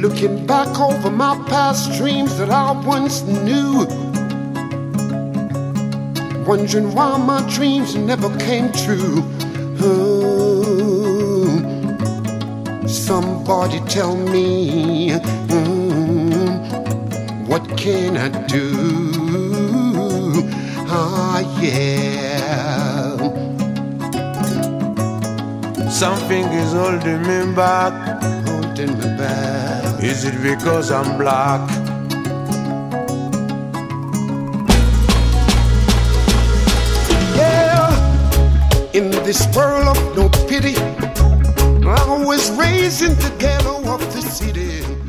Looking back over my past dreams that I once knew, wondering why my dreams never came true. Somebody tell me, what can I do? Ah, yeah. Something is holding me back. Holding me back. Is it because I'm black? Yeah. In this world of no pity, I was raised in the ghetto of the city.